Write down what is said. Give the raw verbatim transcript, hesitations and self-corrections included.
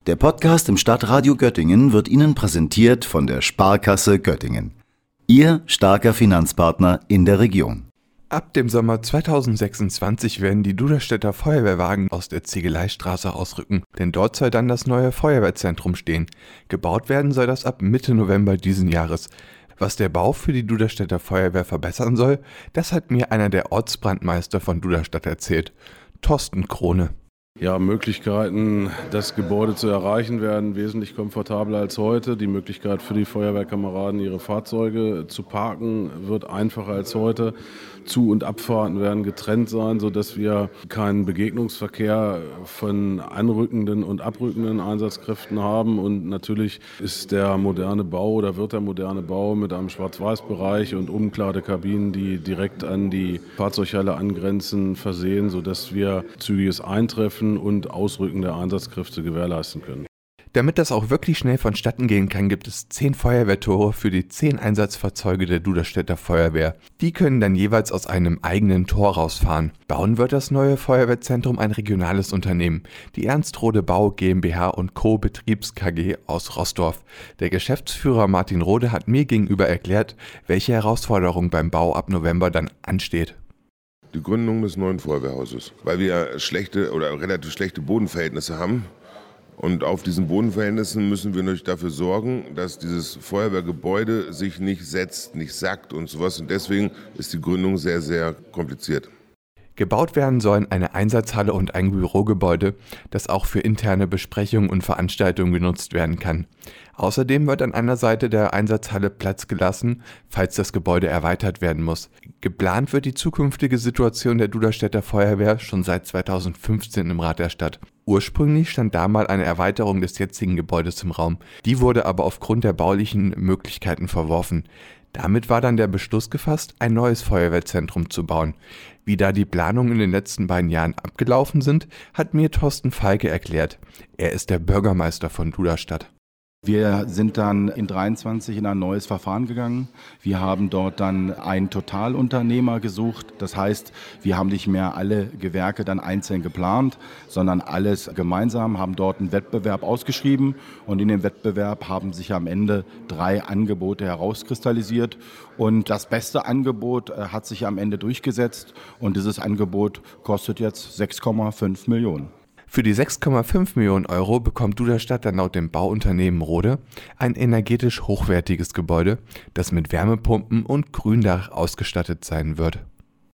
Der Podcast im Stadtradio Göttingen wird Ihnen präsentiert von der Sparkasse Göttingen. Ihr starker Finanzpartner in der Region. Ab dem Sommer zweitausendsechsundzwanzig werden die Duderstädter Feuerwehrwagen aus der Ziegeleistraße ausrücken, denn dort soll dann das neue Feuerwehrzentrum stehen. Gebaut werden soll das ab Mitte November diesen Jahres. Was der Bau für die Duderstädter Feuerwehr verbessern soll, das hat mir einer der Ortsbrandmeister von Duderstadt erzählt, Thorsten Krone. Ja, Möglichkeiten, das Gebäude zu erreichen, werden wesentlich komfortabler als heute. Die Möglichkeit für die Feuerwehrkameraden, ihre Fahrzeuge zu parken, wird einfacher als heute. Zu- und Abfahrten werden getrennt sein, sodass wir keinen Begegnungsverkehr von anrückenden und abrückenden Einsatzkräften haben. Und natürlich ist der moderne Bau oder wird der moderne Bau mit einem Schwarz-Weiß-Bereich und Umkleidekabinen, die direkt an die Fahrzeughalle angrenzen, versehen, sodass wir zügiges Eintreffen und Ausrücken der Einsatzkräfte gewährleisten können. Damit das auch wirklich schnell vonstatten gehen kann, gibt es zehn Feuerwehrtore für die zehn Einsatzfahrzeuge der Duderstädter Feuerwehr. Die können dann jeweils aus einem eigenen Tor rausfahren. Bauen wird das neue Feuerwehrzentrum ein regionales Unternehmen, die Ernst Rode Bau GmbH und Co. Betriebs K G aus Roßdorf. Der Geschäftsführer Martin Rode hat mir gegenüber erklärt, welche Herausforderung beim Bau ab November dann ansteht. Die Gründung des neuen Feuerwehrhauses, weil wir schlechte oder relativ schlechte Bodenverhältnisse haben. Und auf diesen Bodenverhältnissen müssen wir natürlich dafür sorgen, dass dieses Feuerwehrgebäude sich nicht setzt, nicht sackt und sowas. Und deswegen ist die Gründung sehr, sehr kompliziert. Gebaut werden sollen eine Einsatzhalle und ein Bürogebäude, das auch für interne Besprechungen und Veranstaltungen genutzt werden kann. Außerdem wird an einer Seite der Einsatzhalle Platz gelassen, falls das Gebäude erweitert werden muss. Geplant wird die zukünftige Situation der Duderstädter Feuerwehr schon seit zweitausendfünfzehn im Rat der Stadt. Ursprünglich stand da mal eine Erweiterung des jetzigen Gebäudes im Raum. Die wurde aber aufgrund der baulichen Möglichkeiten verworfen. Damit war dann der Beschluss gefasst, ein neues Feuerwehrzentrum zu bauen. Wie da die Planungen in den letzten beiden Jahren abgelaufen sind, hat mir Thorsten Falke erklärt. Er ist der Bürgermeister von Duderstadt. Wir sind dann in dreiundzwanzig in ein neues Verfahren gegangen. Wir haben dort dann einen Totalunternehmer gesucht. Das heißt, wir haben nicht mehr alle Gewerke dann einzeln geplant, sondern alles gemeinsam, haben dort einen Wettbewerb ausgeschrieben. Und in dem Wettbewerb haben sich am Ende drei Angebote herauskristallisiert. Und das beste Angebot hat sich am Ende durchgesetzt. Und dieses Angebot kostet jetzt sechs Komma fünf Millionen. Für die sechs Komma fünf Millionen Euro bekommt Duderstadt dann laut dem Bauunternehmen Rode ein energetisch hochwertiges Gebäude, das mit Wärmepumpen und Gründach ausgestattet sein wird.